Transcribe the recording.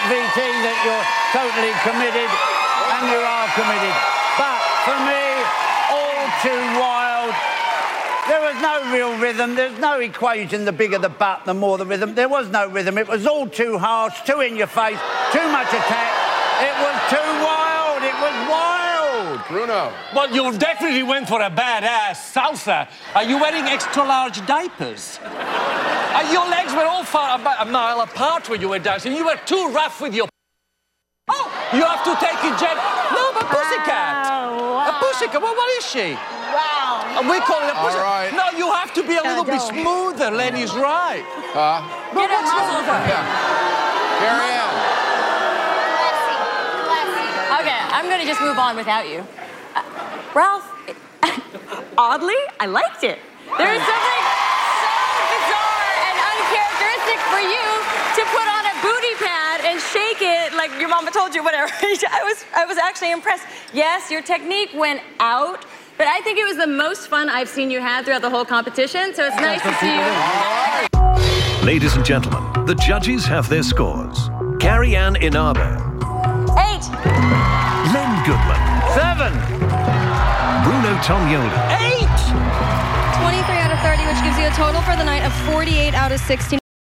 VT that you're totally committed, and you are committed. But for me, all too wild. There was no real rhythm. There's no equation. The bigger the butt, the more the rhythm. There was no rhythm. It was all too harsh, too in your face, too much attack. It was too wild. It was wild. Bruno. Well, you definitely went for a badass salsa. Are you wearing extra-large diapers? Your legs were all far about a mile apart when you were dancing. You were too rough with your... Oh, you have to take it gentle. No, but pussycat. Wow. A pussycat. Well, what is she? Wow. We call it a pussycat. All right. No, you have to be a little bit don't. smoother. Lenny's right. Get a muzzle. Yeah. Carrie Ann. Okay, I'm gonna just move on without you. Ralph, oddly, I liked it. There is something so bizarre and uncharacteristic for you to put on a booty pad and shake it like your mama told you, whatever. I was actually impressed. Yes, your technique went out, but I think it was the most fun I've seen you have throughout the whole competition, so it's nice to see you. Ladies and gentlemen, the judges have their scores. Carrie Ann Inaba. 8. Len Goodman. 7. Bruno Tognoli. 8! 23 out of 30, which gives you a total for the night of 48 out of 69.